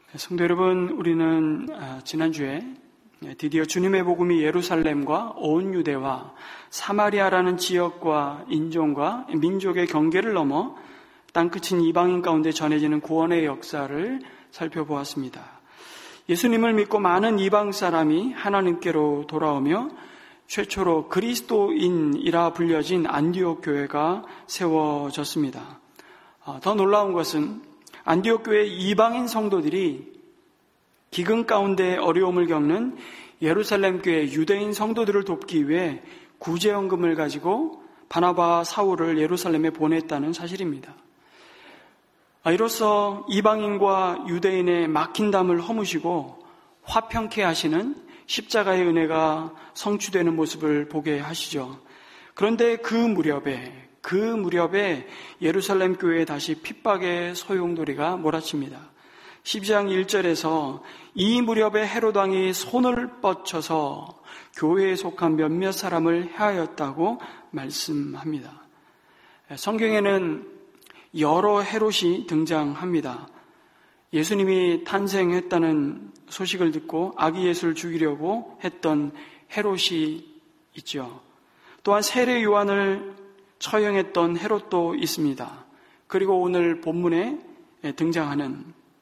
성도 여러분, 우리는 지난주에 드디어 주님의 복음이 예루살렘과 온 유대와 사마리아라는 지역과 인종과 민족의 경계를 넘어 땅끝인 이방인 가운데 전해지는 구원의 역사를 살펴보았습니다. 예수님을 믿고 많은 이방 사람이 하나님께로 돌아오며 최초로 그리스도인이라 불려진 안디옥 교회가 세워졌습니다. 더 놀라운 것은 안디옥 교회 이방인 성도들이 기근 가운데 어려움을 겪는 예루살렘 교회 유대인 성도들을 돕기 위해 구제연금을 가지고 바나바와 사울을 예루살렘에 보냈다는 사실입니다. 이로써 이방인과 유대인의 막힌 담을 허무시고 화평케 하시는 십자가의 은혜가 성취되는 모습을 보게 하시죠. 그런데 그 무렵에 예루살렘 교회에 다시 핍박의 소용돌이가 몰아칩니다. 12장 1절에서 이 무렵에 헤롯 왕이 손을 뻗쳐서 교회에 속한 몇몇 사람을 해하였다고 말씀합니다. 성경에는 여러 헤롯이 등장합니다. 예수님이 탄생했다는 소식을 듣고 아기 예수를 죽이려고 했던 헤롯이 있죠. 또한 세례 요한을 처형했던 헤롯도 있습니다. 그리고 오늘 본문에 등장하는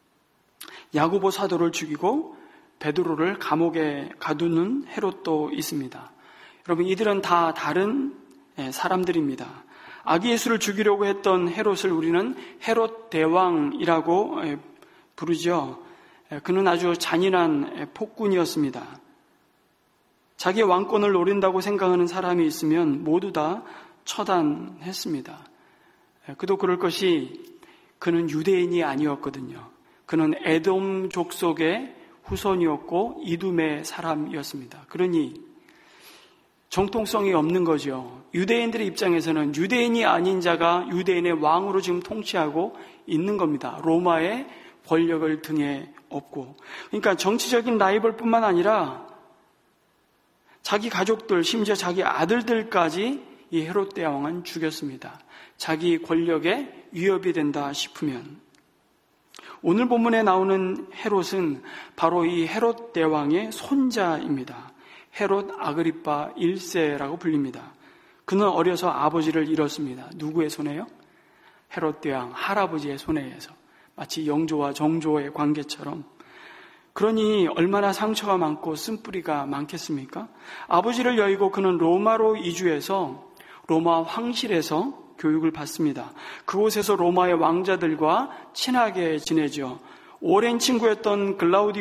야고보 사도를 죽이고 베드로를 감옥에 가두는 헤롯도 있습니다. 여러분, 이들은 다 다른 사람들입니다. 아기 예수를 죽이려고 했던 헤롯을 우리는 헤롯 대왕이라고 부르죠. 그는 아주 잔인한 폭군이었습니다. 자기 왕권을 노린다고 생각하는 사람이 있으면 모두 다 처단했습니다. 그도 그럴 것이 그는 유대인이 아니었거든요. 그는 에돔 족속의 후손이었고 이둠의 사람이었습니다. 그러니 정통성이 없는 거죠. 유대인들의 입장에서는 유대인이 아닌 자가 유대인의 왕으로 지금 통치하고 있는 겁니다. 로마의 권력을 등에 업고. 그러니까 정치적인 라이벌뿐만 아니라 자기 가족들, 심지어 자기 아들들까지 이 헤롯 대왕은 죽였습니다. 자기 권력에 위협이 된다 싶으면. 오늘 본문에 나오는 헤롯은 바로 이 헤롯 대왕의 손자입니다. 헤롯 아그리파 1세라고 불립니다. 그는 어려서 아버지를 잃었습니다. 누구의 손에요? 헤롯 대왕 할아버지의 손에 의해서. 마치 영조와 정조의 관계처럼. 그러니 얼마나 상처가 많고 쓴뿌리가 많겠습니까? 아버지를 여의고 그는 로마로 이주해서 로마 황실에서 교육을 받습니다. 그곳에서 로마의 왕자들과 친하게 지내죠. 오랜 친구였던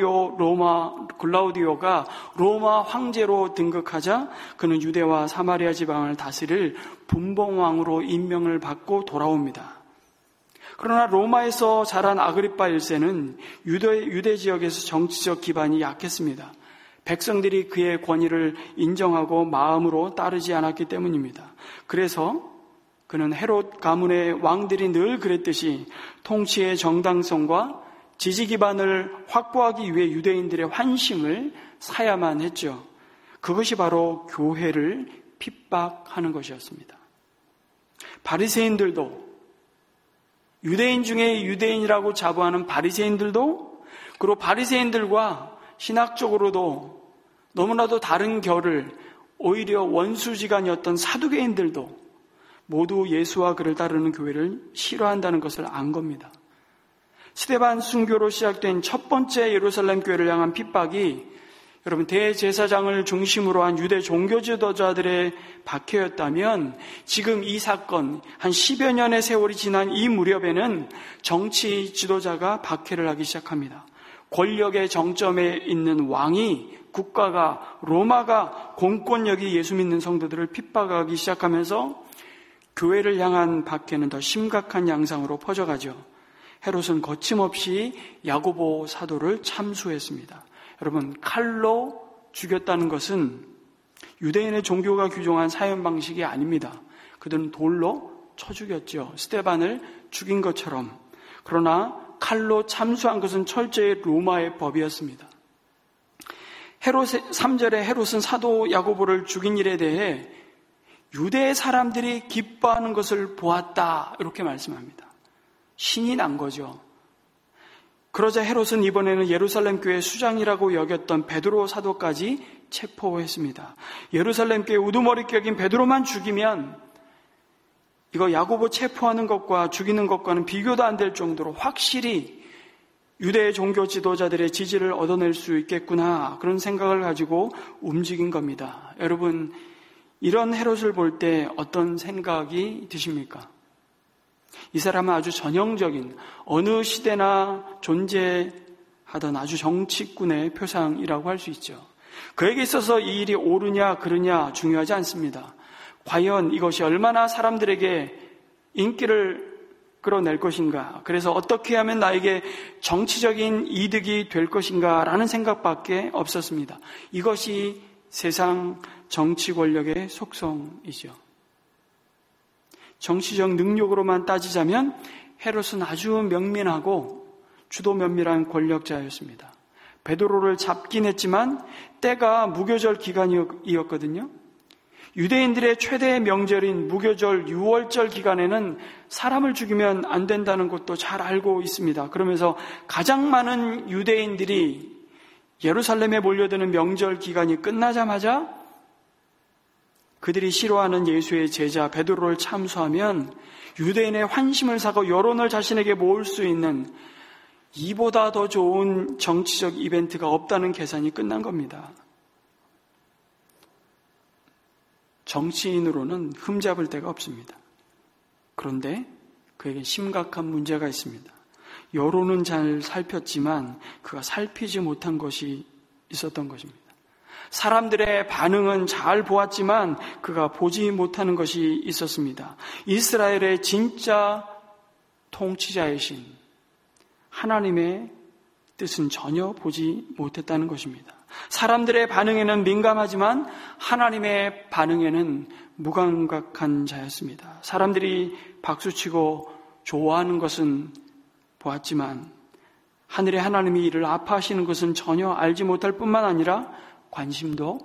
글라우디오가 로마 황제로 등극하자 그는 유대와 사마리아 지방을 다스릴 분봉왕으로 임명을 받고 돌아옵니다. 그러나 로마에서 자란 아그리파 1세는 유대 지역에서 정치적 기반이 약했습니다. 백성들이 그의 권위를 인정하고 마음으로 따르지 않았기 때문입니다. 그래서 그는 헤롯 가문의 왕들이 늘 그랬듯이 통치의 정당성과 지지 기반을 확보하기 위해 유대인들의 환심을 사야만 했죠. 그것이 바로 교회를 핍박하는 것이었습니다. 바리새인들도, 유대인 중에 유대인이라고 자부하는 바리새인들도, 그리고 바리새인들과 신학적으로도 너무나도 다른 결을, 오히려 원수지간이었던 사두개인들도 모두 예수와 그를 따르는 교회를 싫어한다는 것을 안 겁니다. 스데반 순교로 시작된 첫 번째 예루살렘 교회를 향한 핍박이 여러분 대제사장을 중심으로 한 유대 종교 지도자들의 박해였다면 지금 이 사건 한 10여 년의 세월이 지난 이 무렵에는 정치 지도자가 박해를 하기 시작합니다. 권력의 정점에 있는 왕이, 국가가, 로마가 공권력이 예수 믿는 성도들을 핍박하기 시작하면서 교회를 향한 박해는 더 심각한 양상으로 퍼져가죠. 헤롯은 거침없이 야고보 사도를 참수했습니다. 여러분, 칼로 죽였다는 것은 유대인의 종교가 규정한 사형 방식이 아닙니다. 그들은 돌로 쳐 죽였죠. 스데반을 죽인 것처럼. 그러나 칼로 참수한 것은 철저히 로마의 법이었습니다. 3절에 헤롯은 사도 야고보를 죽인 일에 대해 유대 사람들이 기뻐하는 것을 보았다, 이렇게 말씀합니다. 신이 난 거죠. 그러자 헤롯은 이번에는 예루살렘 교회 수장이라고 여겼던 베드로 사도까지 체포했습니다. 예루살렘 교회 우두머리 격인 베드로만 죽이면 이거 야고보 체포하는 것과 죽이는 것과는 비교도 안 될 정도로 확실히 유대 종교 지도자들의 지지를 얻어낼 수 있겠구나, 그런 생각을 가지고 움직인 겁니다. 여러분, 이런 헤롯을 볼 때 어떤 생각이 드십니까? 이 사람은 아주 전형적인 어느 시대나 존재하던 아주 정치꾼의 표상이라고 할 수 있죠. 그에게 있어서 이 일이 옳으냐 그르냐 중요하지 않습니다. 과연 이것이 얼마나 사람들에게 인기를 끌어낼 것인가, 그래서 어떻게 하면 나에게 정치적인 이득이 될 것인가 라는 생각밖에 없었습니다. 이것이 세상 정치 권력의 속성이죠. 정치적 능력으로만 따지자면 헤롯은 아주 명민하고 주도 면밀한 권력자였습니다. 베드로를 잡긴 했지만 때가 무교절 기간이었거든요. 유대인들의 최대의 명절인 무교절 6월절 기간에는 사람을 죽이면 안 된다는 것도 잘 알고 있습니다. 그러면서 가장 많은 유대인들이 예루살렘에 몰려드는 명절 기간이 끝나자마자 그들이 싫어하는 예수의 제자 베드로를 참수하면 유대인의 환심을 사고 여론을 자신에게 모을 수 있는 이보다 더 좋은 정치적 이벤트가 없다는 계산이 끝난 겁니다. 정치인으로는 흠잡을 데가 없습니다. 그런데 그에게 심각한 문제가 있습니다. 여론은 잘 살폈지만 그가 살피지 못한 것이 있었던 것입니다. 사람들의 반응은 잘 보았지만 그가 보지 못하는 것이 있었습니다. 이스라엘의 진짜 통치자이신 하나님의 뜻은 전혀 보지 못했다는 것입니다. 사람들의 반응에는 민감하지만 하나님의 반응에는 무감각한 자였습니다. 사람들이 박수치고 좋아하는 것은 보았지만 하늘의 하나님이 이를 아파하시는 것은 전혀 알지 못할 뿐만 아니라 관심도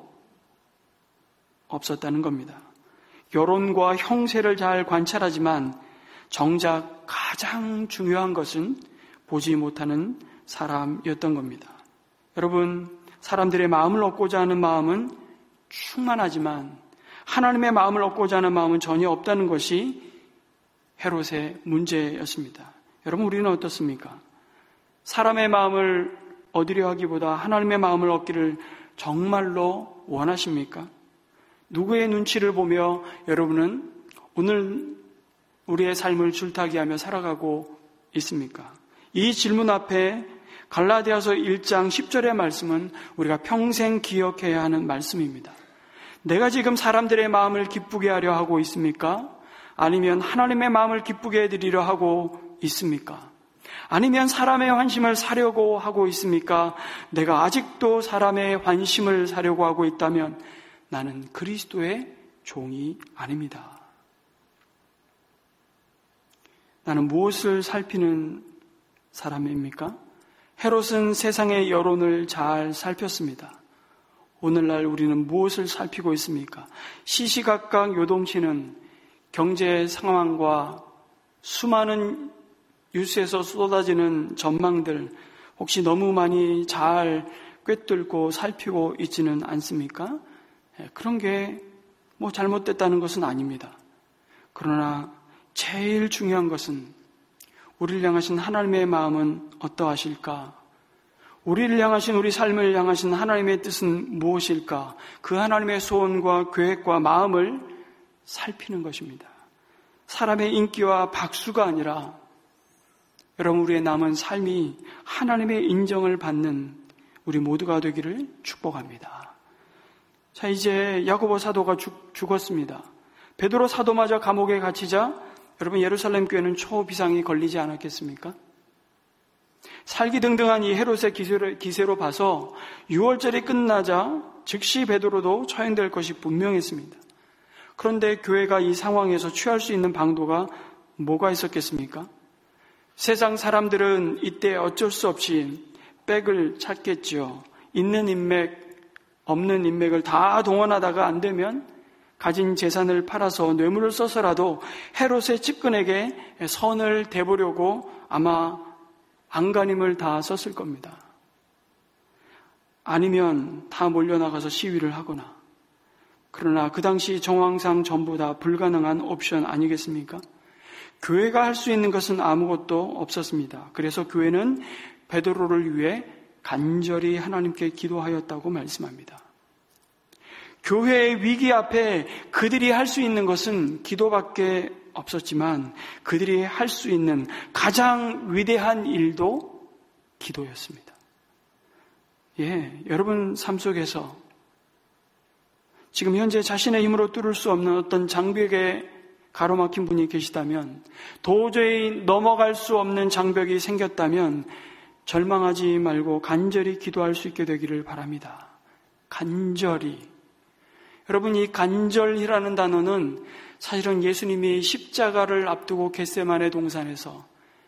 없었다는 겁니다. 여론과 형세를 잘 관찰하지만 정작 가장 중요한 것은 보지 못하는 사람이었던 겁니다. 여러분, 사람들의 마음을 얻고자 하는 마음은 충만하지만 하나님의 마음을 얻고자 하는 마음은 전혀 없다는 것이 헤롯의 문제였습니다. 여러분, 우리는 어떻습니까? 사람의 마음을 얻으려 하기보다 하나님의 마음을 얻기를 정말로 원하십니까? 누구의 눈치를 보며 여러분은 오늘 우리의 삶을 줄타기하며 살아가고 있습니까? 이 질문 앞에 갈라디아서 1장 10절의 말씀은 우리가 평생 기억해야 하는 말씀입니다. 내가 지금 사람들의 마음을 기쁘게 하려 하고 있습니까? 아니면 하나님의 마음을 기쁘게 해드리려 하고 있습니까? 아니면 사람의 환심을 사려고 하고 있습니까? 내가 아직도 사람의 환심을 사려고 하고 있다면 나는 그리스도의 종이 아닙니다. 나는 무엇을 살피는 사람입니까? 헤롯은 세상의 여론을 잘 살폈습니다. 오늘날 우리는 무엇을 살피고 있습니까? 시시각각 요동치는 경제 상황과 수많은 뉴스에서 쏟아지는 전망들, 혹시 너무 많이 잘 꿰뚫고 살피고 있지는 않습니까? 그런 게 뭐 잘못됐다는 것은 아닙니다. 그러나 제일 중요한 것은 우리를 향하신 하나님의 마음은 어떠하실까? 우리를 향하신, 우리 삶을 향하신 하나님의 뜻은 무엇일까? 그 하나님의 소원과 계획과 마음을 살피는 것입니다. 사람의 인기와 박수가 아니라 여러분, 우리의 남은 삶이 하나님의 인정을 받는 우리 모두가 되기를 축복합니다. 자, 이제 야고보 사도가 죽었습니다. 베드로 사도마저 감옥에 갇히자 여러분, 예루살렘 교회는 초비상이 걸리지 않았겠습니까? 살기등등한 이 헤롯의 기세로 봐서 6월절이 끝나자 즉시 베드로도 처형될 것이 분명했습니다. 그런데 교회가 이 상황에서 취할 수 있는 방도가 뭐가 있었겠습니까? 세상 사람들은 이때 어쩔 수 없이 백을 찾겠죠. 있는 인맥, 없는 인맥을 다 동원하다가 안 되면 가진 재산을 팔아서 뇌물을 써서라도 헤롯의 측근에게 선을 대보려고 아마 안간힘을 다 썼을 겁니다. 아니면 다 몰려나가서 시위를 하거나. 그러나 그 당시 정황상 전부 다 불가능한 옵션 아니겠습니까? 교회가 할 수 있는 것은 아무것도 없었습니다. 그래서 교회는 베드로를 위해 간절히 하나님께 기도하였다고 말씀합니다. 교회의 위기 앞에 그들이 할 수 있는 것은 기도밖에 없었지만 그들이 할 수 있는 가장 위대한 일도 기도였습니다. 여러분 삶 속에서 지금 현재 자신의 힘으로 뚫을 수 없는 어떤 장벽에 가로막힌 분이 계시다면, 도저히 넘어갈 수 없는 장벽이 생겼다면 절망하지 말고 간절히 기도할 수 있게 되기를 바랍니다. 간절히. 여러분, 이 간절이라는 단어는 사실은 예수님이 십자가를 앞두고 겟세마네 동산에서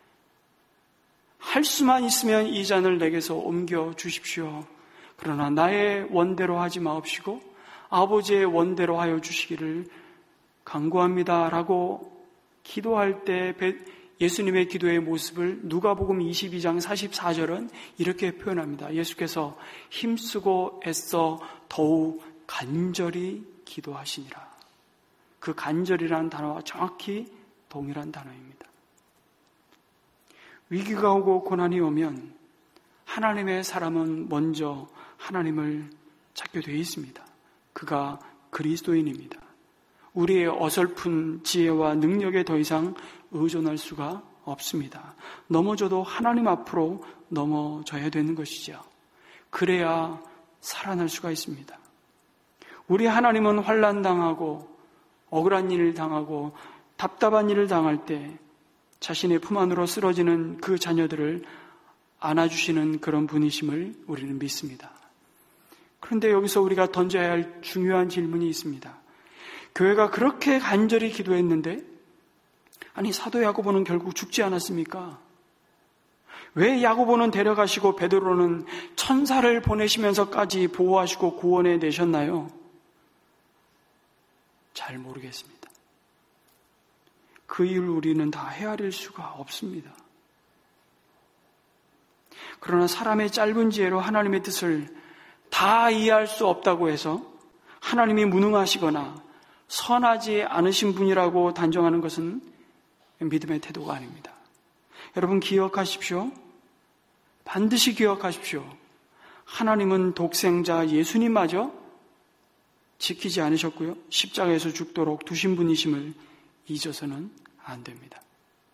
할 수만 있으면 이 잔을 내게서 옮겨 주십시오. 그러나 나의 원대로 하지 마옵시고 아버지의 원대로 하여 주시기를 간구합니다 라고 기도할 때 예수님의 기도의 모습을 누가복음 22장 44절은 이렇게 표현합니다. 예수께서 힘쓰고 애써 더욱 간절히 기도하시니라. 그 간절이라는 단어와 정확히 동일한 단어입니다. 위기가 오고 고난이 오면 하나님의 사람은 먼저 하나님을 찾게 되어 있습니다. 그가 그리스도인입니다. 우리의 어설픈 지혜와 능력에 더 이상 의존할 수가 없습니다. 넘어져도 하나님 앞으로 넘어져야 되는 것이죠. 그래야 살아날 수가 있습니다. 우리 하나님은 환난당하고 억울한 일을 당하고 답답한 일을 당할 때 자신의 품 안으로 쓰러지는 그 자녀들을 안아주시는 그런 분이심을 우리는 믿습니다. 그런데 여기서 우리가 던져야 할 중요한 질문이 있습니다. 교회가 그렇게 간절히 기도했는데, 아니 사도 야고보는 결국 죽지 않았습니까? 왜 야고보는 데려가시고 베드로는 천사를 보내시면서까지 보호하시고 구원해 내셨나요? 잘 모르겠습니다. 그 이유를 우리는 다 헤아릴 수가 없습니다. 그러나 사람의 짧은 지혜로 하나님의 뜻을 다 이해할 수 없다고 해서 하나님이 무능하시거나 선하지 않으신 분이라고 단정하는 것은 믿음의 태도가 아닙니다. 여러분 기억하십시오. 반드시 기억하십시오. 하나님은 독생자 예수님마저 지키지 않으셨고요. 십자가에서 죽도록 두신 분이심을 잊어서는 안 됩니다.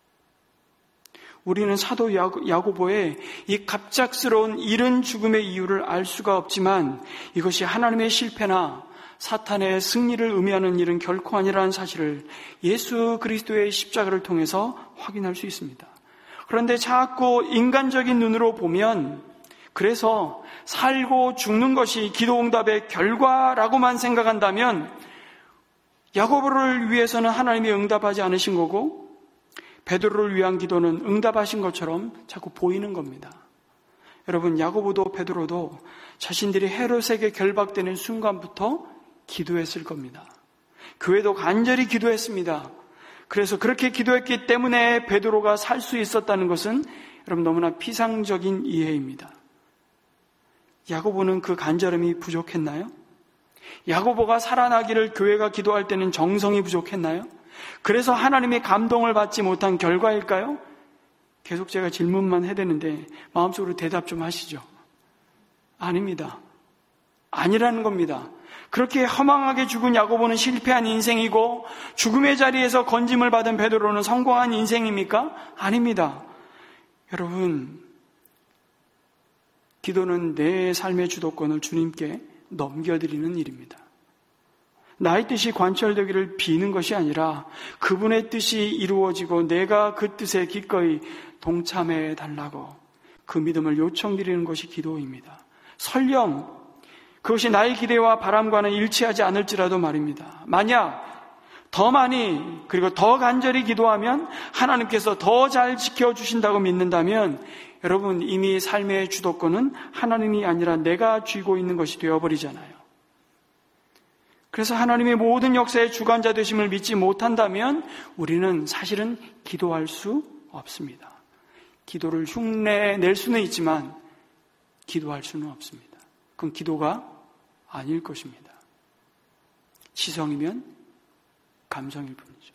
우리는 사도 야고보의 이 갑작스러운 이른 죽음의 이유를 알 수가 없지만 이것이 하나님의 실패나 사탄의 승리를 의미하는 일은 결코 아니라는 사실을 예수 그리스도의 십자가를 통해서 확인할 수 있습니다. 그런데 자꾸 인간적인 눈으로 보면 그래서 살고 죽는 것이 기도응답의 결과라고만 생각한다면 야고보를 위해서는 하나님이 응답하지 않으신 거고 베드로를 위한 기도는 응답하신 것처럼 자꾸 보이는 겁니다. 여러분 야고보도 베드로도 자신들이 헤롯에게 결박되는 순간부터 기도했을 겁니다. 교회도 간절히 기도했습니다. 그래서 그렇게 기도했기 때문에 베드로가 살 수 있었다는 것은 여러분 너무나 피상적인 이해입니다. 야고보는 그 간절함이 부족했나요? 야고보가 살아나기를 교회가 기도할 때는 정성이 부족했나요? 그래서 하나님의 감동을 받지 못한 결과일까요? 계속 제가 질문만 해대는데 마음속으로 대답 좀 하시죠. 아닙니다. 아니라는 겁니다. 그렇게 허망하게 죽은 야고보는 실패한 인생이고 죽음의 자리에서 건짐을 받은 베드로는 성공한 인생입니까? 아닙니다. 여러분, 기도는 내 삶의 주도권을 주님께 넘겨드리는 일입니다. 나의 뜻이 관철되기를 비는 것이 아니라 그분의 뜻이 이루어지고 내가 그 뜻에 기꺼이 동참해 달라고 그 믿음을 요청드리는 것이 기도입니다. 설령 그것이 나의 기대와 바람과는 일치하지 않을지라도 말입니다. 만약 더 많이 그리고 더 간절히 기도하면 하나님께서 더 잘 지켜주신다고 믿는다면 여러분 이미 삶의 주도권은 하나님이 아니라 내가 쥐고 있는 것이 되어버리잖아요. 그래서 하나님의 모든 역사의 주관자 되심을 믿지 못한다면 우리는 사실은 기도할 수 없습니다. 기도를 흉내낼 수는 있지만 기도할 수는 없습니다. 그건 기도가 아닐 것입니다. 지성이면 감성일 뿐이죠.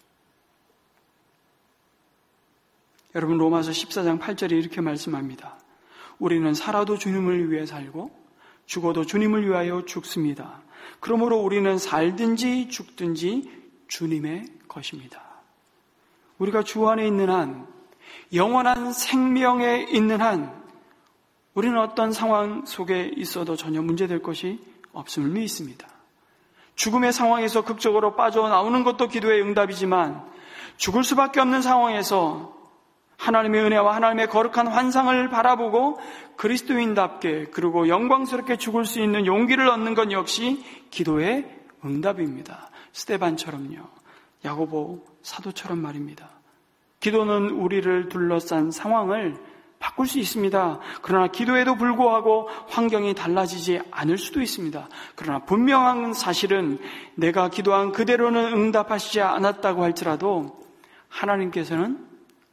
여러분, 로마서 14장 8절에 이렇게 말씀합니다. 우리는 살아도 주님을 위해 살고 죽어도 주님을 위하여 죽습니다. 그러므로 우리는 살든지 죽든지 주님의 것입니다. 우리가 주 안에 있는 한, 영원한 생명에 있는 한, 우리는 어떤 상황 속에 있어도 전혀 문제될 것이 없음을 믿습니다. 죽음의 상황에서 극적으로 빠져나오는 것도 기도의 응답이지만 죽을 수밖에 없는 상황에서 하나님의 은혜와 하나님의 거룩한 환상을 바라보고 그리스도인답게 그리고 영광스럽게 죽을 수 있는 용기를 얻는 것 역시 기도의 응답입니다. 스데반처럼요. 야고보 사도처럼 말입니다. 기도는 우리를 둘러싼 상황을 바꿀 수 있습니다. 그러나 기도에도 불구하고 환경이 달라지지 않을 수도 있습니다. 그러나 분명한 사실은 내가 기도한 그대로는 응답하시지 않았다고 할지라도 하나님께서는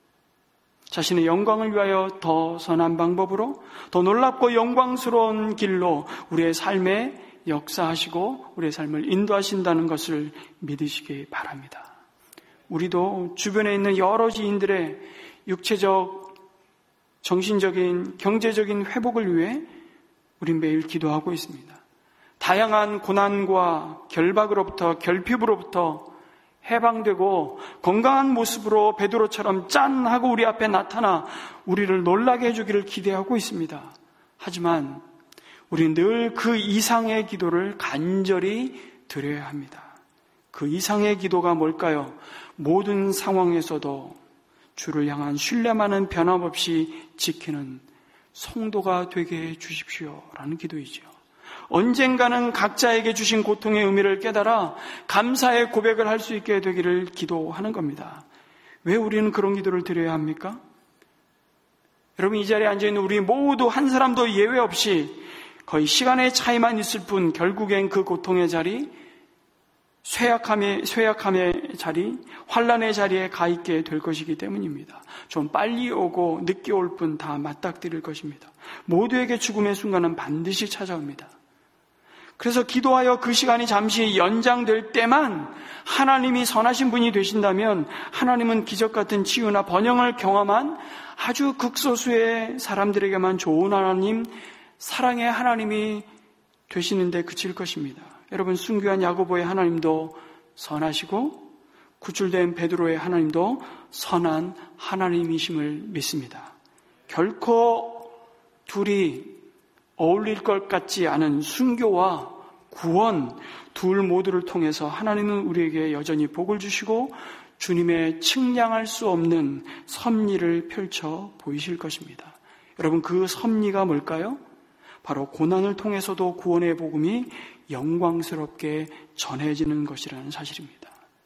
자신의 영광을 위하여 더 선한 방법으로 더 놀랍고 영광스러운 길로 우리의 삶에 역사하시고 우리의 삶을 인도하신다는 것을 믿으시기 바랍니다. 우리도 주변에 있는 여러 지인들의 육체적, 정신적인, 경제적인 회복을 위해 우린 매일 기도하고 있습니다. 다양한 고난과 결박으로부터, 결핍으로부터 해방되고 건강한 모습으로 베드로처럼 짠 하고 우리 앞에 나타나 우리를 놀라게 해주기를 기대하고 있습니다. 하지만 우리는 늘 그 이상의 기도를 간절히 드려야 합니다. 그 이상의 기도가 뭘까요? 모든 상황에서도 주를 향한 신뢰만은 변함없이 지키는 성도가 되게 해 주십시오라는 기도이죠. 언젠가는 각자에게 주신 고통의 의미를 깨달아 감사의 고백을 할 수 있게 되기를 기도하는 겁니다. 왜 우리는 그런 기도를 드려야 합니까? 여러분, 이 자리에 앉아있는 우리 모두 한 사람도 예외 없이 거의 시간의 차이만 있을 뿐 결국엔 그 고통의 자리, 쇠약함의 자리, 환난의 자리에 가 있게 될 것이기 때문입니다. 좀 빨리 오고 늦게 올 뿐 다 맞닥뜨릴 것입니다. 모두에게 죽음의 순간은 반드시 찾아옵니다. 그래서 기도하여 그 시간이 잠시 연장될 때만 하나님이 선하신 분이 되신다면 하나님은 기적 같은 치유나 번영을 경험한 아주 극소수의 사람들에게만 좋은 하나님, 사랑의 하나님이 되시는데 그칠 것입니다. 여러분, 순교한 야고보의 하나님도 선하시고 구출된 베드로의 하나님도 선한 하나님이심을 믿습니다. 결코 둘이 어울릴 것 같지 않은 순교와 구원 둘 모두를 통해서 하나님은 우리에게 여전히 복을 주시고 주님의 측량할 수 없는 섭리를 펼쳐 보이실 것입니다. 여러분, 그 섭리가 뭘까요? 바로 고난을 통해서도 구원의 복음이 영광스럽게 전해지는 것이라는 사실입니다.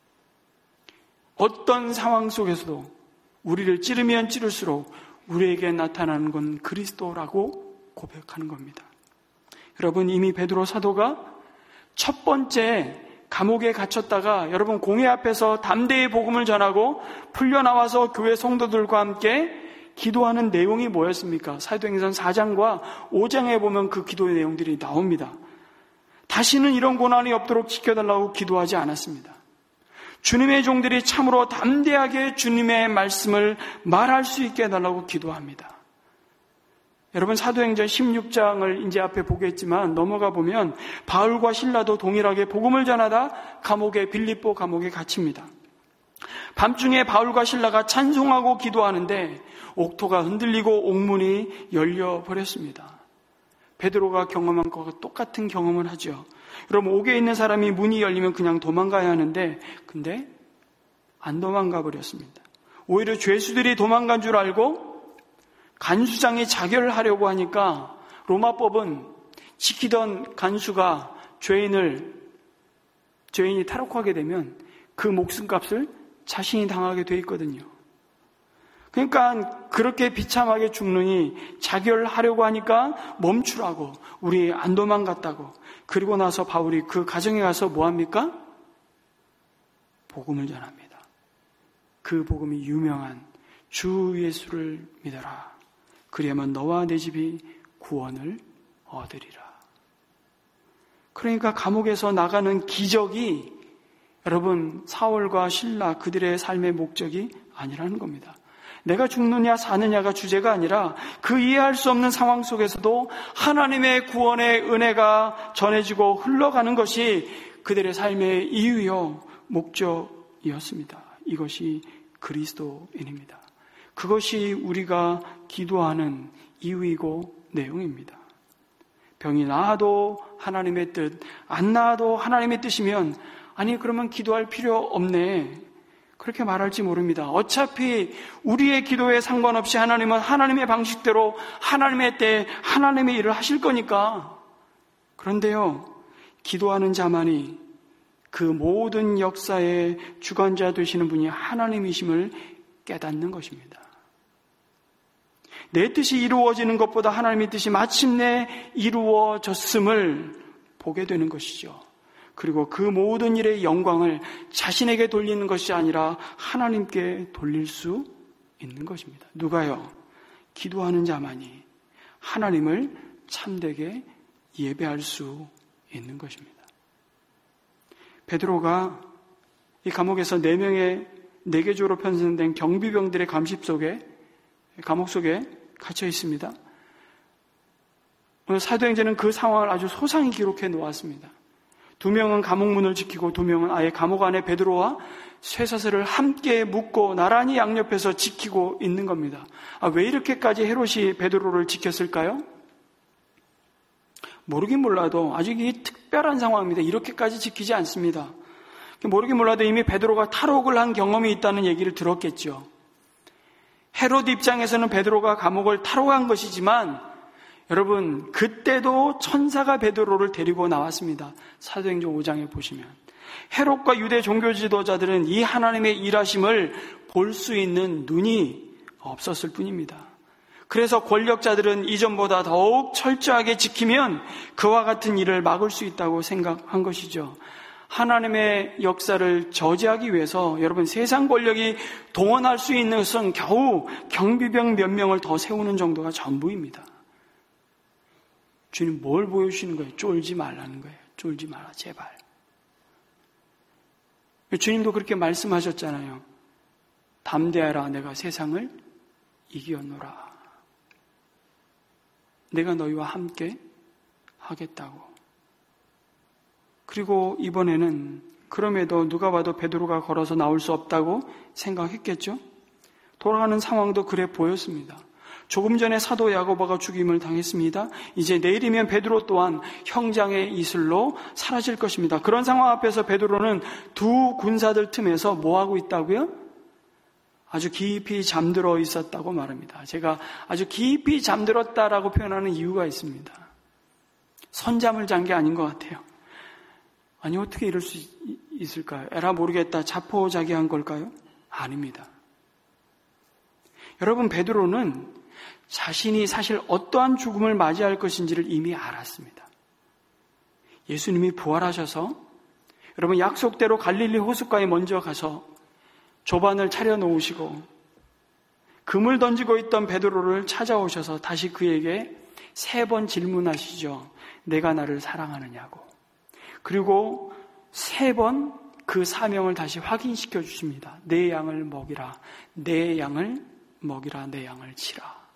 어떤 상황 속에서도 우리를 찌르면 찌를수록 우리에게 나타나는 건 그리스도라고 고백하는 겁니다. 여러분, 이미 베드로 사도가 첫 번째 감옥에 gat혔다가 여러분 공회 앞에서 담대히 복음을 전하고 풀려나와서 교회 성도들과 함께 기도하는 내용이 뭐였습니까? 사도행전 4장과 5장에 보면 그 기도의 내용들이 나옵니다. 다시는 이런 고난이 없도록 지켜달라고 기도하지 않았습니다. 주님의 종들이 참으로 담대하게 주님의 말씀을 말할 수 있게 해달라고 기도합니다. 여러분, 사도행전 16장을 이제 앞에 보겠지만 넘어가 보면 바울과 실라도 동일하게 복음을 전하다 빌립보 감옥에 갇힙니다. 밤중에 바울과 실라가 찬송하고 기도하는데 옥토가 흔들리고 옥문이 열려버렸습니다. 베드로가 경험한 것과 똑같은 경험을 하죠. 여러분, 옥에 있는 사람이 문이 열리면 그냥 도망가야 하는데 근데 안 도망가 버렸습니다. 오히려 죄수들이 도망간 줄 알고 간수장이 자결하려고 하니까 로마법은 지키던 간수가 죄인이 탈옥하게 되면 그 목숨값을 자신이 당하게 돼 있거든요. 그러니까 그렇게 비참하게 죽느니 자결하려고 하니까 멈추라고, 우리 안 도망갔다고. 그리고 나서 바울이 그 가정에 가서 뭐합니까? 복음을 전합니다. 그 복음이 유명한 주 예수를 믿어라. 그리하면 너와 내 집이 구원을 얻으리라. 그러니까 감옥에서 나가는 기적이 여러분 사울과 실라 그들의 삶의 목적이 아니라는 겁니다. 내가 죽느냐 사느냐가 주제가 아니라 그 이해할 수 없는 상황 속에서도 하나님의 구원의 은혜가 전해지고 흘러가는 것이 그들의 삶의 이유요 목적이었습니다. 이것이 그리스도인입니다. 그것이 우리가 기도하는 이유이고 내용입니다. 병이 나아도 하나님의 뜻, 안 나아도 하나님의 뜻이면 아니 그러면 기도할 필요 없네. 그렇게 말할지 모릅니다. 어차피 우리의 기도에 상관없이 하나님은 하나님의 방식대로 하나님의 때에 하나님의 일을 하실 거니까. 그런데요, 기도하는 자만이 그 모든 역사의 주관자 되시는 분이 하나님이심을 깨닫는 것입니다. 내 뜻이 이루어지는 것보다 하나님의 뜻이 마침내 이루어졌음을 보게 되는 것이죠. 그리고 그 모든 일의 영광을 자신에게 돌리는 것이 아니라 하나님께 돌릴 수 있는 것입니다. 누가요? 기도하는 자만이 하나님을 참되게 예배할 수 있는 것입니다. 베드로가 이 감옥에서 4명의 4개조로 편성된 경비병들의 감옥 속에 갇혀 있습니다. 오늘 사도행전은 그 상황을 아주 소상히 기록해 놓았습니다. 2명은 감옥문을 지키고 2명은 아예 감옥 안에 베드로와 쇠사슬을 함께 묶고 나란히 양옆에서 지키고 있는 겁니다. 왜 이렇게까지 헤롯이 베드로를 지켰을까요? 모르긴 몰라도 아주 이게 특별한 상황입니다. 이렇게까지 지키지 않습니다. 모르긴 몰라도 이미 베드로가 탈옥을 한 경험이 있다는 얘기를 들었겠죠. 헤롯 입장에서는 베드로가 감옥을 탈옥한 것이지만 여러분 그때도 천사가 베드로를 데리고 나왔습니다. 사도행전 5장에 보시면 헤롯과 유대 종교 지도자들은 이 하나님의 일하심을 볼 수 있는 눈이 없었을 뿐입니다. 그래서 권력자들은 이전보다 더욱 철저하게 지키면 그와 같은 일을 막을 수 있다고 생각한 것이죠. 하나님의 역사를 저지하기 위해서 여러분 세상 권력이 동원할 수 있는 것은 겨우 경비병 몇 명을 더 세우는 정도가 전부입니다. 주님 뭘 보여주시는 거예요? 쫄지 말라는 거예요. 쫄지 마라 제발. 주님도 그렇게 말씀하셨잖아요. 담대하라 내가 세상을 이겼노라. 내가 너희와 함께 하겠다고. 그리고 이번에는 그럼에도 누가 봐도 베드로가 걸어서 나올 수 없다고 생각했겠죠? 돌아가는 상황도 그래 보였습니다. 조금 전에 사도 야고보가 죽임을 당했습니다. 이제 내일이면 베드로 또한 형장의 이슬로 사라질 것입니다. 그런 상황 앞에서 베드로는 두 군사들 틈에서 뭐하고 있다고요? 아주 깊이 잠들어 있었다고 말합니다. 제가 아주 깊이 잠들었다라고 표현하는 이유가 있습니다. 선잠을 잔 게 아닌 것 같아요. 아니 어떻게 이럴 수 있을까요? 에라 모르겠다 자포자기한 걸까요? 아닙니다. 여러분 베드로는 자신이 사실 어떠한 죽음을 맞이할 것인지를 이미 알았습니다. 예수님이 부활하셔서 여러분 약속대로 갈릴리 호숫가에 먼저 가서 조반을 차려놓으시고 금을 던지고 있던 베드로를 찾아오셔서 다시 그에게 3번 질문하시죠. 내가 나를 사랑하느냐고. 그리고 3번 그 사명을 다시 확인시켜 주십니다. 내 양을 먹이라. 내 양을 먹이라. 내 양을 치라.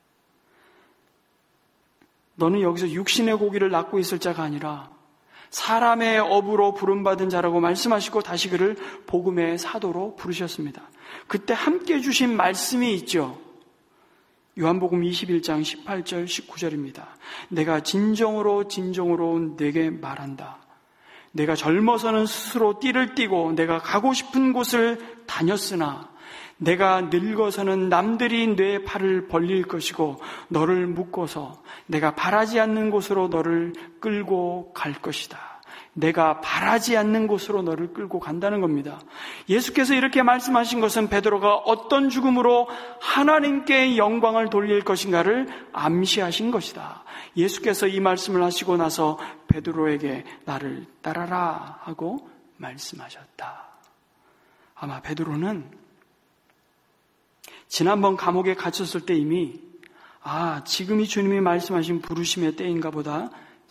너는 여기서 육신의 고기를 낳고 있을 자가 아니라 사람의 업으로 부름받은 자라고 말씀하시고 다시 그를 복음의 사도로 부르셨습니다. 그때 함께 주신 말씀이 있죠. 요한복음 21장 18절 19절입니다. 내가 진정으로 내게 말한다. 내가 젊어서는 스스로 띠를 띠고 내가 가고 싶은 곳을 다녔으나 내가 늙어서는 남들이 내 팔을 벌릴 것이고 너를 묶어서 내가 바라지 않는 곳으로 너를 끌고 갈 것이다. 내가 바라지 않는 곳으로 너를 끌고 간다는 겁니다. 예수께서 이렇게 말씀하신 것은 베드로가 어떤 죽음으로 하나님께 영광을 돌릴 것인가를 암시하신 것이다. 예수께서 이 말씀을 하시고 나서 베드로에게 나를 따라라 하고 말씀하셨다. 아마 베드로는 지난번 감옥에 갇혔을 때 이미 지금이 주님이 말씀하신 부르심의 때인가 보다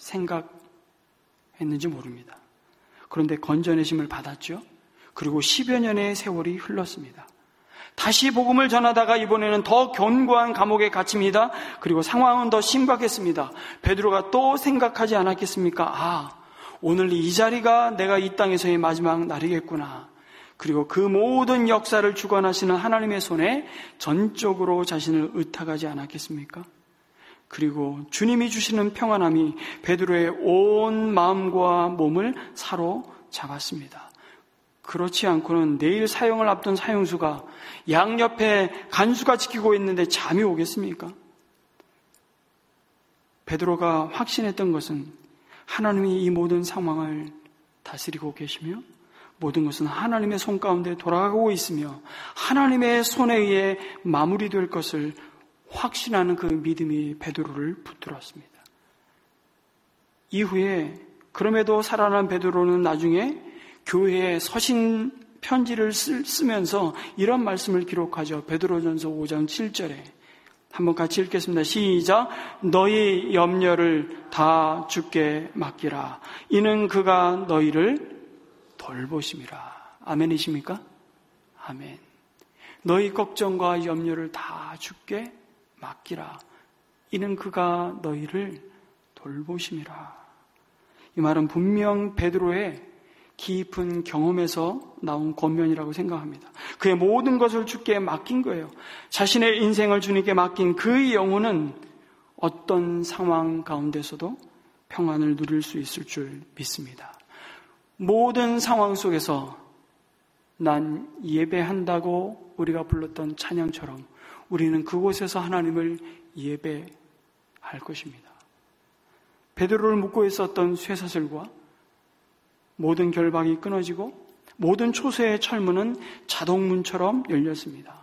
생각했는지 모릅니다. 그런데 건져내심을 받았죠. 그리고 10여 년의 세월이 흘렀습니다. 다시 복음을 전하다가 이번에는 더 견고한 감옥에 갇힙니다. 그리고 상황은 더 심각했습니다. 베드로가 또 생각하지 않았겠습니까? 오늘 이 자리가 내가 이 땅에서의 마지막 날이겠구나. 그리고 그 모든 역사를 주관하시는 하나님의 손에 전적으로 자신을 의탁하지 않았겠습니까? 그리고 주님이 주시는 평안함이 베드로의 온 마음과 몸을 사로잡았습니다. 그렇지 않고는 내일 사형을 앞둔 사형수가 양옆에 간수가 지키고 있는데 잠이 오겠습니까? 베드로가 확신했던 것은 하나님이 이 모든 상황을 다스리고 계시며 모든 것은 하나님의 손 가운데 돌아가고 있으며 하나님의 손에 의해 마무리될 것을 확신하는 그 믿음이 베드로를 붙들었습니다. 이후에 그럼에도 살아난 베드로는 나중에 교회에 서신 편지를 쓰면서 이런 말씀을 기록하죠. 베드로전서 5장 7절에 한번 같이 읽겠습니다. 시작. 너희 염려를 다 주께 맡기라. 이는 그가 너희를 돌보심이라. 아멘이십니까? 아멘. 너희 걱정과 염려를 다 주께 맡기라. 이는 그가 너희를 돌보심이라. 이 말은 분명 베드로의 깊은 경험에서 나온 권면이라고 생각합니다. 그의 모든 것을 주께 맡긴 거예요. 자신의 인생을 주님께 맡긴 그의 영혼은 어떤 상황 가운데서도 평안을 누릴 수 있을 줄 믿습니다. 모든 상황 속에서 난 예배한다고 우리가 불렀던 찬양처럼 우리는 그곳에서 하나님을 예배할 것입니다. 베드로를 묶고 있었던 쇠사슬과 모든 결박이 끊어지고 모든 초소의 철문은 자동문처럼 열렸습니다.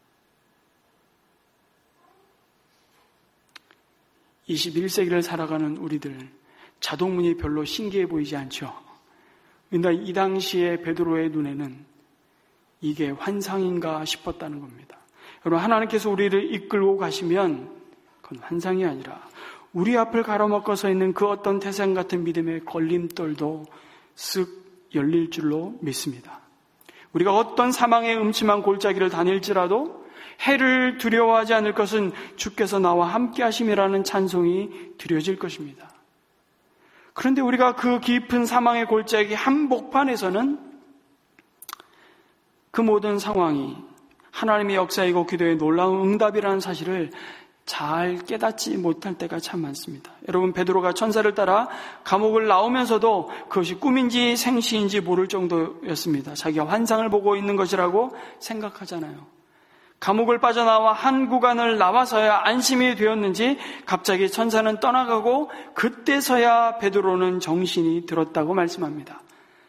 21세기를 살아가는 우리들, 자동문이 별로 신기해 보이지 않죠. 그런데 이 당시에 베드로의 눈에는 이게 환상인가 싶었다는 겁니다. 여러분, 하나님께서 우리를 이끌고 가시면 그건 환상이 아니라 우리 앞을 가로막고 서 있는 그 어떤 태산 같은 믿음의 걸림돌도 쓱 열릴 줄로 믿습니다. 우리가 어떤 사망의 음침한 골짜기를 다닐지라도 해를 두려워하지 않을 것은 주께서 나와 함께 하심이라는 찬송이 드려질 것입니다. 그런데 우리가 그 깊은 사망의 골짜기 한복판에서는 그 모든 상황이 하나님의 역사이고 기도의 놀라운 응답이라는 사실을 잘 깨닫지 못할 때가 참 많습니다. 여러분, 베드로가 천사를 따라 감옥을 나오면서도 그것이 꿈인지 생시인지 모를 정도였습니다. 자기가 환상을 보고 있는 것이라고 생각하잖아요. 감옥을 빠져나와 한 구간을 나와서야 안심이 되었는지 갑자기 천사는 떠나가고 그때서야 베드로는 정신이 들었다고 말씀합니다.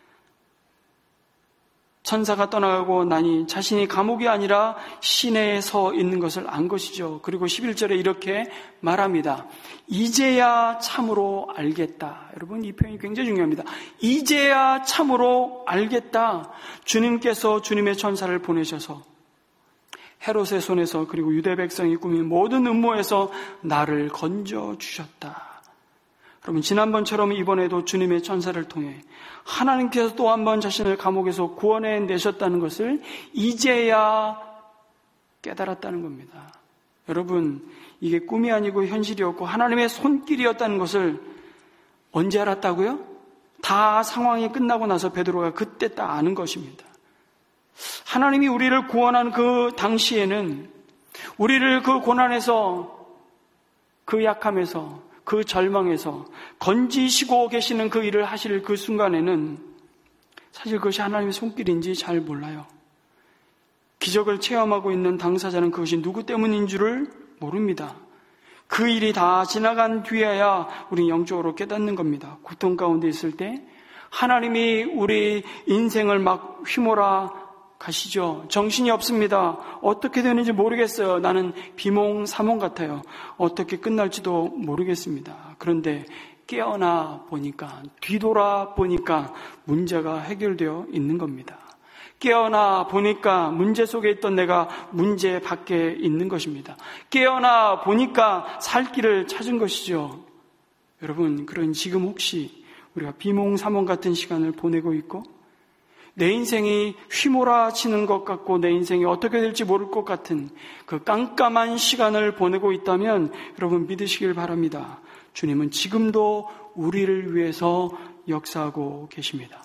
천사가 떠나가고 나니 자신이 감옥이 아니라 시내에 서 있는 것을 안 것이죠. 그리고 11절에 이렇게 말합니다. 이제야 참으로 알겠다. 여러분, 이 표현이 굉장히 중요합니다. 이제야 참으로 알겠다. 주님께서 주님의 천사를 보내셔서 헤롯의 손에서 그리고 유대 백성이 꾸민 모든 음모에서 나를 건져주셨다. 여러분, 지난번처럼 이번에도 주님의 천사를 통해 하나님께서 또 한 번 자신을 감옥에서 구원해내셨다는 것을 이제야 깨달았다는 겁니다. 여러분, 이게 꿈이 아니고 현실이었고 하나님의 손길이었다는 것을 언제 알았다고요? 다 상황이 끝나고 나서 베드로가 그때 딱 아는 것입니다. 하나님이 우리를 구원한 그 당시에는 우리를 그 고난에서, 그 약함에서, 그 절망에서 건지시고 계시는 그 일을 하실 그 순간에는 사실 그것이 하나님의 손길인지 잘 몰라요. 기적을 체험하고 있는 당사자는 그것이 누구 때문인 줄을 모릅니다. 그 일이 다 지나간 뒤에야 우리 영적으로 깨닫는 겁니다. 고통 가운데 있을 때 하나님이 우리 인생을 막 휘몰아 가시죠. 정신이 없습니다. 어떻게 되는지 모르겠어요. 나는 비몽사몽 같아요. 어떻게 끝날지도 모르겠습니다. 그런데 깨어나 보니까, 뒤돌아 보니까 문제가 해결되어 있는 겁니다. 깨어나 보니까 문제 속에 있던 내가 문제 밖에 있는 것입니다. 깨어나 보니까 살 길을 찾은 것이죠. 여러분, 그런 지금 혹시 우리가 비몽사몽 같은 시간을 보내고 있고 내 인생이 휘몰아치는 것 같고 내 인생이 어떻게 될지 모를 것 같은 그 깜깜한 시간을 보내고 있다면 여러분 믿으시길 바랍니다. 주님은 지금도 우리를 위해서 역사하고 계십니다.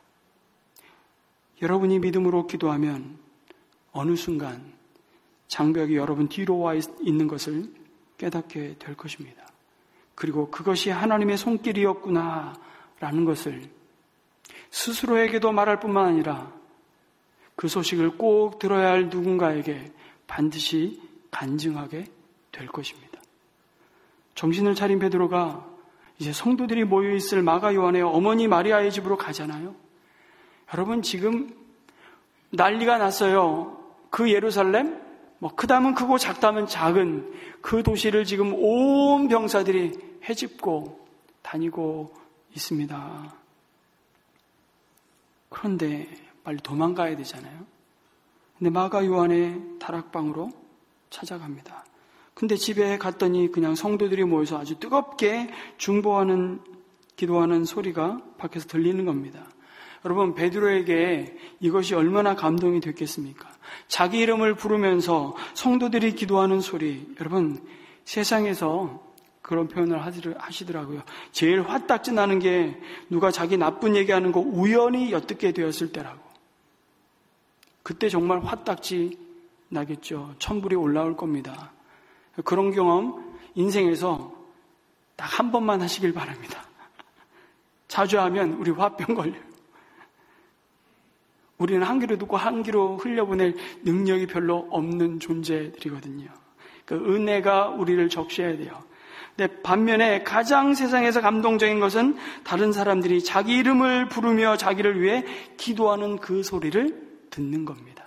여러분이 믿음으로 기도하면 어느 순간 장벽이 여러분 뒤로 와 있는 것을 깨닫게 될 것입니다. 그리고 그것이 하나님의 손길이었구나 라는 것을 스스로에게도 말할 뿐만 아니라 그 소식을 꼭 들어야 할 누군가에게 반드시 간증하게 될 것입니다. 정신을 차린 베드로가 이제 성도들이 모여있을 마가 요한의 어머니 마리아의 집으로 가잖아요. 여러분 지금 난리가 났어요. 그 예루살렘, 크다면 크고 작다면 작은 그 도시를 지금 온 병사들이 헤집고 다니고 있습니다. 그런데 빨리 도망가야 되잖아요. 근데 마가 요한의 다락방으로 찾아갑니다. 근데 집에 갔더니 그냥 성도들이 모여서 아주 뜨겁게 중보하는, 기도하는 소리가 밖에서 들리는 겁니다. 여러분, 베드로에게 이것이 얼마나 감동이 됐겠습니까? 자기 이름을 부르면서 성도들이 기도하는 소리. 여러분, 세상에서 그런 표현을 하시더라고요. 제일 화딱지 나는 게 누가 자기 나쁜 얘기하는 거 우연히 엿듣게 되었을 때라고. 그때 정말 화딱지 나겠죠. 천불이 올라올 겁니다. 그런 경험 인생에서 딱 한 번만 하시길 바랍니다. 자주 하면 우리 화병 걸려요. 우리는 한 귀로 듣고 한 귀로 흘려보낼 능력이 별로 없는 존재들이거든요. 그 은혜가 우리를 적셔야 돼요. 근데 반면에 가장 세상에서 감동적인 것은 다른 사람들이 자기 이름을 부르며 자기를 위해 기도하는 그 소리를 듣는 겁니다.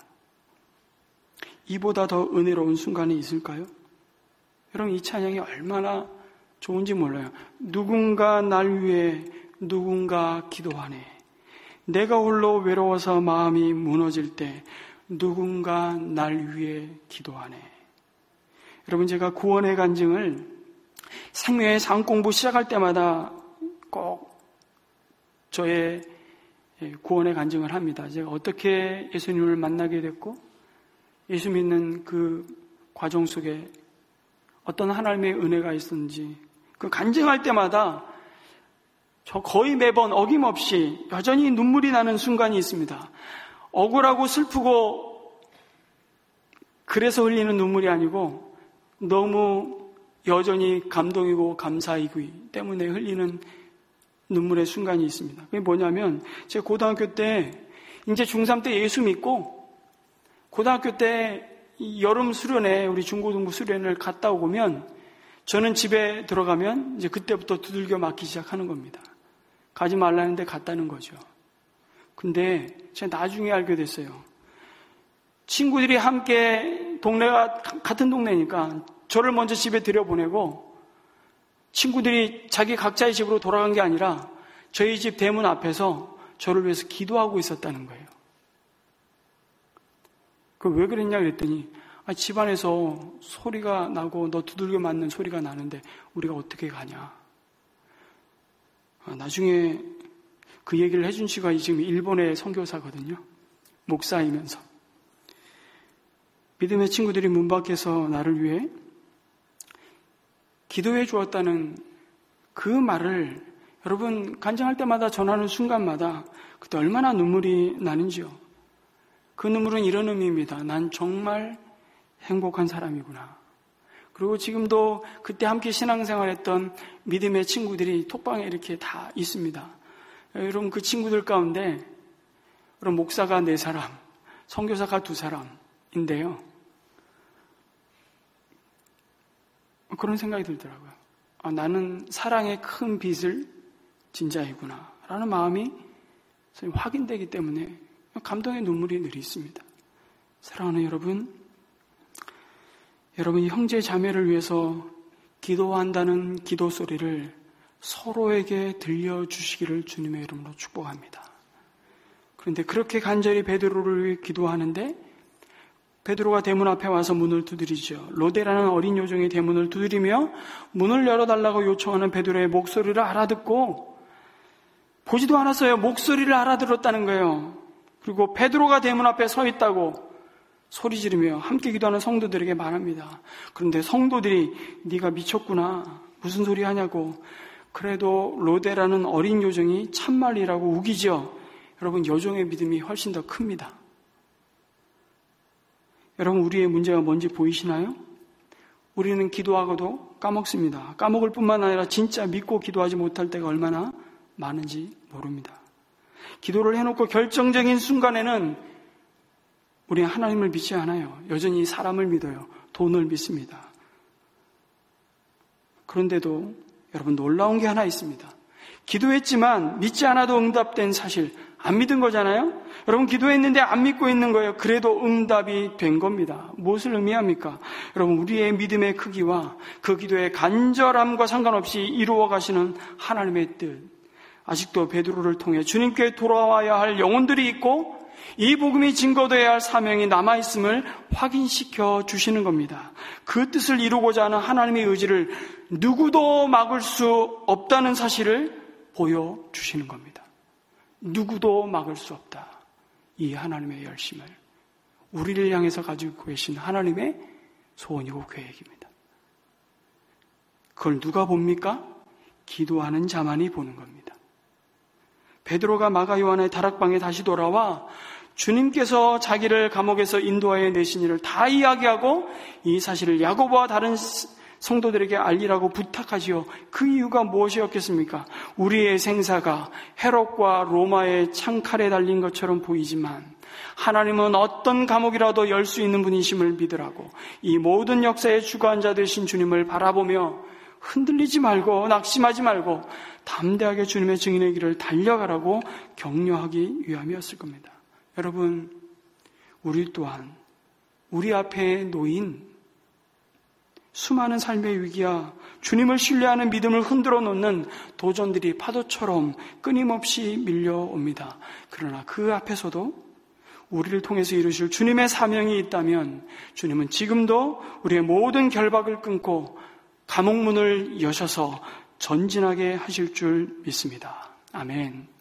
이보다 더 은혜로운 순간이 있을까요? 여러분, 이 찬양이 얼마나 좋은지 몰라요. 누군가 날 위해 누군가 기도하네. 내가 홀로 외로워서 마음이 무너질 때 누군가 날 위해 기도하네. 여러분, 제가 구원의 간증을 생명의 상 공부 시작할 때마다 꼭 저의 구원의 간증을 합니다. 제가 어떻게 예수님을 만나게 됐고 예수 믿는 그 과정 속에 어떤 하나님의 은혜가 있었는지 그 간증할 때마다 저 거의 매번 어김없이 여전히 눈물이 나는 순간이 있습니다. 억울하고 슬프고 그래서 흘리는 눈물이 아니고 너무 여전히 감동이고 감사이기 때문에 흘리는 눈물의 순간이 있습니다. 그게 뭐냐면 제가 고등학교 때 이제 중3 때 예수 믿고 고등학교 때 여름 수련회 우리 중고등부 수련회를 갔다 오면 저는 집에 들어가면 이제 그때부터 두들겨 맞기 시작하는 겁니다. 가지 말라는데 갔다는 거죠. 근데 제가 나중에 알게 됐어요. 친구들이 함께 동네가 같은 동네니까 저를 먼저 집에 들여보내고 친구들이 자기 각자의 집으로 돌아간 게 아니라 저희 집 대문 앞에서 저를 위해서 기도하고 있었다는 거예요. 왜 그랬냐 그랬더니 집안에서 소리가 나고 너 두들겨 맞는 소리가 나는데 우리가 어떻게 가냐. 나중에 그 얘기를 해준 씨가 지금 일본의 선교사거든요. 목사이면서. 믿음의 친구들이 문 밖에서 나를 위해 기도해 주었다는 그 말을 여러분 간증할 때마다 전하는 순간마다 그때 얼마나 눈물이 나는지요. 그 눈물은 이런 의미입니다. 난 정말 행복한 사람이구나. 그리고 지금도 그때 함께 신앙생활했던 믿음의 친구들이 톡방에 이렇게 다 있습니다. 여러분 그 친구들 가운데 그럼 목사가 4사람, 선교사가 2사람인데요. 그런 생각이 들더라고요. 나는 사랑의 큰 빚을 진 자이구나 라는 마음이 확인되기 때문에 감동의 눈물이 늘 있습니다. 사랑하는 여러분, 여러분이 형제 자매를 위해서 기도한다는 기도 소리를 서로에게 들려주시기를 주님의 이름으로 축복합니다. 그런데 그렇게 간절히 베드로를 위해 기도하는데 베드로가 대문 앞에 와서 문을 두드리죠. 로데라는 어린 요정이 대문을 두드리며 문을 열어달라고 요청하는 베드로의 목소리를 알아듣고 보지도 않았어요. 목소리를 알아들었다는 거예요. 그리고 베드로가 대문 앞에 서 있다고 소리 지르며 함께 기도하는 성도들에게 말합니다. 그런데 성도들이 네가 미쳤구나. 무슨 소리 하냐고. 그래도 로데라는 어린 요정이 참말이라고 우기죠. 여러분, 요정의 믿음이 훨씬 더 큽니다. 여러분, 우리의 문제가 뭔지 보이시나요? 우리는 기도하고도 까먹습니다. 까먹을 뿐만 아니라 진짜 믿고 기도하지 못할 때가 얼마나 많은지 모릅니다. 기도를 해놓고 결정적인 순간에는 우리는 하나님을 믿지 않아요. 여전히 사람을 믿어요. 돈을 믿습니다. 그런데도 여러분, 놀라운 게 하나 있습니다. 기도했지만 믿지 않아도 응답된 사실, 안 믿은 거잖아요? 여러분, 기도했는데 안 믿고 있는 거예요. 그래도 응답이 된 겁니다. 무엇을 의미합니까? 여러분, 우리의 믿음의 크기와 그 기도의 간절함과 상관없이 이루어 가시는 하나님의 뜻, 아직도 베드로를 통해 주님께 돌아와야 할 영혼들이 있고 이 복음이 증거되어야 할 사명이 남아있음을 확인시켜 주시는 겁니다. 그 뜻을 이루고자 하는 하나님의 의지를 누구도 막을 수 없다는 사실을 보여주시는 겁니다. 누구도 막을 수 없다. 이 하나님의 열심을 우리를 향해서 가지고 계신 하나님의 소원이고 계획입니다. 그걸 누가 봅니까? 기도하는 자만이 보는 겁니다. 베드로가 마가 요한의 다락방에 다시 돌아와 주님께서 자기를 감옥에서 인도하여 내신 일을 다 이야기하고 이 사실을 야고보와 다른 성도들에게 알리라고 부탁하지요. 그 이유가 무엇이었겠습니까? 우리의 생사가 헤롯과 로마의 창칼에 달린 것처럼 보이지만 하나님은 어떤 감옥이라도 열 수 있는 분이심을 믿으라고 이 모든 역사의 주관자 되신 주님을 바라보며 흔들리지 말고 낙심하지 말고 담대하게 주님의 증인의 길을 달려가라고 격려하기 위함이었을 겁니다. 여러분, 우리 또한 우리 앞에 놓인 수많은 삶의 위기와 주님을 신뢰하는 믿음을 흔들어 놓는 도전들이 파도처럼 끊임없이 밀려옵니다. 그러나 그 앞에서도 우리를 통해서 이루실 주님의 사명이 있다면 주님은 지금도 우리의 모든 결박을 끊고 감옥문을 여셔서 전진하게 하실 줄 믿습니다. 아멘.